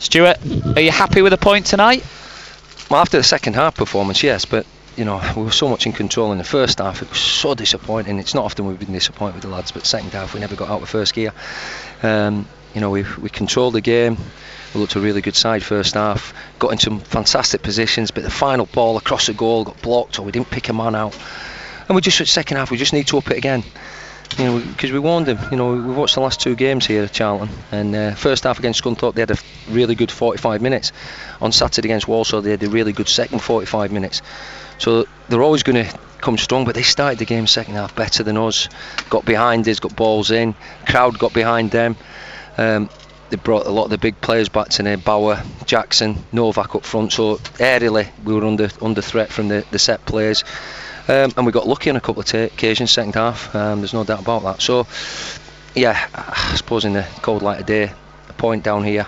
Stuart, are you happy with the point tonight? Well, after the second half performance, yes, but you know, we were so much in control in the first half. It was so disappointing. It's not often we've been disappointed with the lads, but second half we never got out of first gear. You know, we controlled the game. We looked a really good side first half, got into some fantastic positions, but the final ball across the goal got blocked, or we didn't pick a man out. And we just, second half, we just need to up it again. You know, because we warned them. You know, we watched the last two games here at Charlton, and first half against Scunthorpe they had a really good 45 minutes. On Saturday against Walsall they had a really good second 45 minutes. So they're always going to come strong, but they started the game second half better than us. Got behind us, got balls in. Crowd got behind them. They brought a lot of the big players back to Bauer, Jackson, Novak up front. So aerially we were under threat from the set players. And we got lucky on a couple of occasions second half. There's no doubt about that. So yeah, I suppose in the cold light of day, a point down here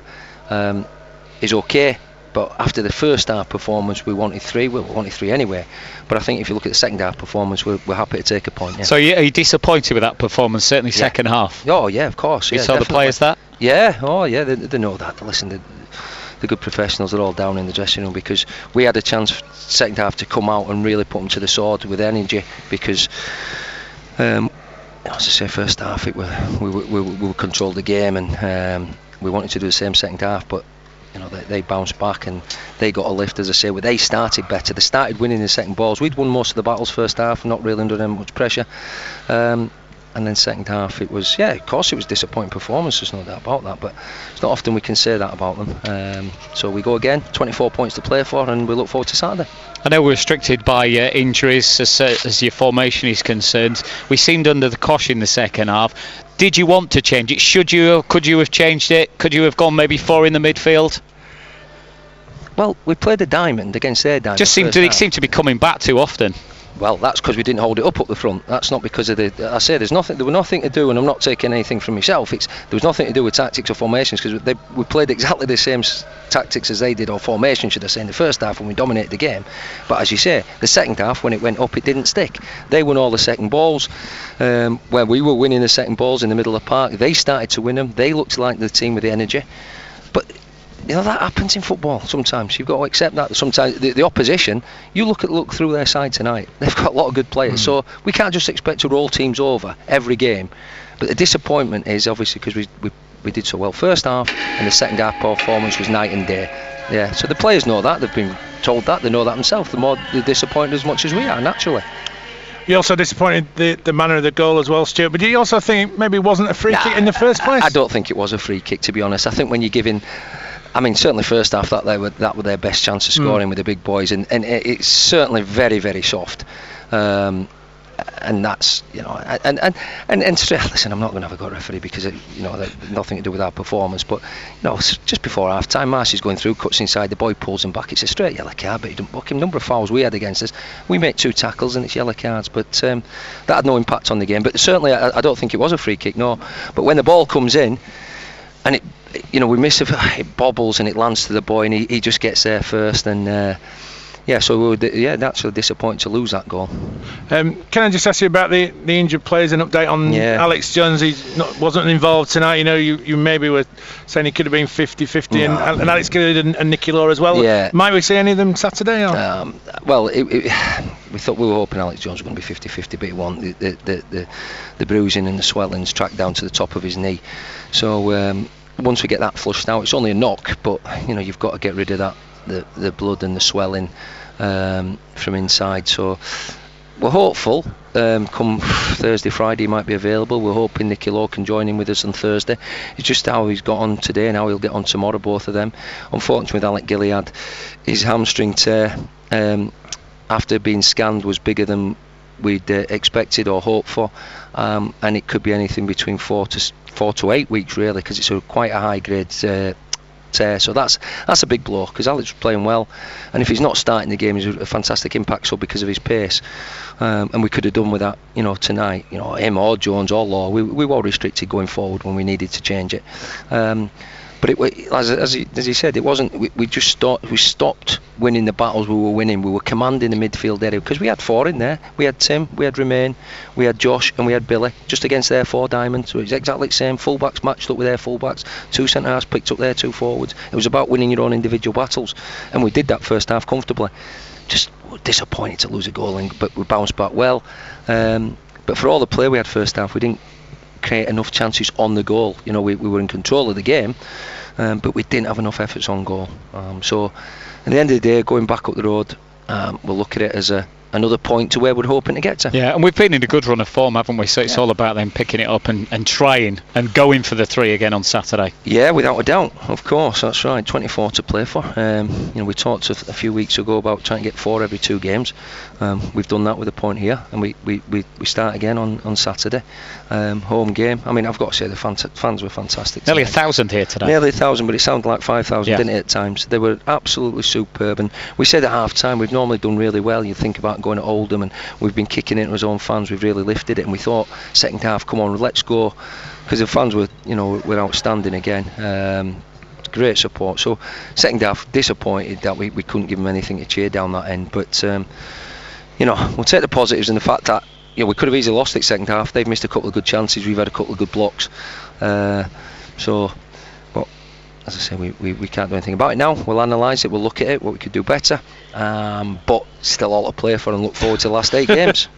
is okay. But after the first half performance, we wanted three. Well, we wanted three anyway. But I think if you look at the second half performance, we're happy to take a point. Yeah. So are you disappointed with that performance? Certainly second half. Oh yeah, of course. You Yeah, saw definitely. the players that? Yeah. Oh yeah. They know that. Listen, the good professionals are all down in the dressing room, because we had a chance second half to come out and really put them to the sword with energy, because as I say, first half we controlled the game, and we wanted to do the same second half, but you know they bounced back and they got a lift, as I say. They started better. They started winning the second balls. We'd won most of the battles first half, not really under them much pressure. And then second half it was, yeah, of course it was disappointing performance, there's no doubt about that, but it's not often we can say that about them. So we go again, 24 points to play for, and we look forward to Saturday. I know we're restricted by injuries as your formation is concerned. We seemed under the cosh in the second half. Did you want to change it? Could you have changed it? Could you have gone maybe four in the midfield? Well, we played a diamond against their diamond. It seemed to be coming back too often. Well, that's because we didn't hold it up the front. That's not because of I say there was nothing to do, and I'm not taking anything from myself. There was nothing to do with tactics or formations, because we played exactly the same tactics as they did, or formation should I say, in the first half when we dominated the game. But as you say, the second half when it went up, it didn't stick. They won all the second balls, where we were winning the second balls in the middle of the park. They started to win them. They looked like the team with the energy, but you know that happens in football sometimes. You've got to accept that. Sometimes the opposition, you look through their side tonight, they've got a lot of good players, so we can't just expect to roll teams over every game. But the disappointment is obviously because we did so well first half, and the second half performance was night and day. Yeah, so the players know that, they've been told that, they know that themselves. They're disappointed as much as we are, naturally. You also disappointed the manner of the goal as well, Stuart, but do you also think maybe it wasn't a free kick in the first place? I don't think it was a free kick, to be honest. I think when you're giving, I mean, certainly first half that were their best chance of scoring with the big boys, and it's certainly very, very soft. And that's, you know, and listen, I'm not going to have a go at referee because you know, that nothing to do with our performance, but you know, just before half time, Marcy's going through, cuts inside, the boy pulls him back. It's a straight yellow card, but he didn't book him. Number of fouls we had against us, we make 2 tackles and it's yellow cards, but that had no impact on the game. But certainly I don't think it was a free kick, no. But when the ball comes in and we miss it bobbles and it lands to the boy, and he just gets there first, and so that's disappointing to lose that goal. Can I just ask you about the injured players, an update on Alex Jones? He wasn't involved tonight. You know, you maybe were saying he could have been 50-50, and Alex Gillard and Nicky Law as well. Yeah. Might we see any of them Saturday? Or? We thought we were hoping Alex Jones was going to be 50-50, but he won't. The bruising and the swelling's tracked down to the top of his knee. So once we get that flushed out, it's only a knock, but you know, you've got to get rid of that. The blood and the swelling from inside, so we're hopeful come Thursday, Friday he might be available. We're hoping Nicky Law can join in with us on Thursday. It's just how he's got on today and how he'll get on tomorrow, both of them. Unfortunately with Alec Gillard, his hamstring tear after being scanned was bigger than we'd expected or hoped for, and it could be anything between 4 to 8 weeks really, because it's quite a high grade tear. So that's a big blow, because Alex was playing well, and if he's not starting the game, he's a fantastic impact sub because of his pace, and we could have done with that, you know, tonight. You know, him or Jones or Law, we were restricted going forward when we needed to change it, but as he said, it wasn't, we stopped winning the battles we were winning. We were commanding the midfield area because we had 4 in there. We had Tim, we had Romain, we had Josh, and we had Billy, just against their 4 diamonds. So it's exactly the same. Fullbacks matched up with their fullbacks, 2 centre halves picked up their 2 forwards. It was about winning your own individual battles, and we did that first half comfortably. Just disappointed to lose a goal, but we bounced back well. But for all the play we had first half, we didn't create enough chances on the goal. You know, we were in control of the game, but we didn't have enough efforts on goal. So at the end of the day, going back up the road, we'll look at it as another point to where we're hoping to get to. Yeah, and we've been in a good run of form, haven't we? So it's all about them picking it up and trying and going for the 3 again on Saturday. Yeah, without a doubt, of course, that's right. 24 to play for. We talked a few weeks ago about trying to get 4 every 2 games. We've done that with a point here, and we start again on Saturday. Home game. I mean, I've got to say the fans were fantastic. Nearly 1,000 here today. Nearly 1,000, but it sounded like 5,000, didn't it, at times? They were absolutely superb, and we said at half time we've normally done really well. You think about going to Oldham, and we've been kicking into our own fans. We've really lifted it, and we thought second half, come on, let's go, because the fans were outstanding again. Great support. So second half, disappointed that we couldn't give them anything to cheer down that end, but we'll take the positives in the fact that we could have easily lost it second half. They've missed a couple of good chances, we've had a couple of good blocks, but as I say, we can't do anything about it now. We'll analyse it, we'll look at it, what we could do better, but still all to play for, and look forward to the last 8 games.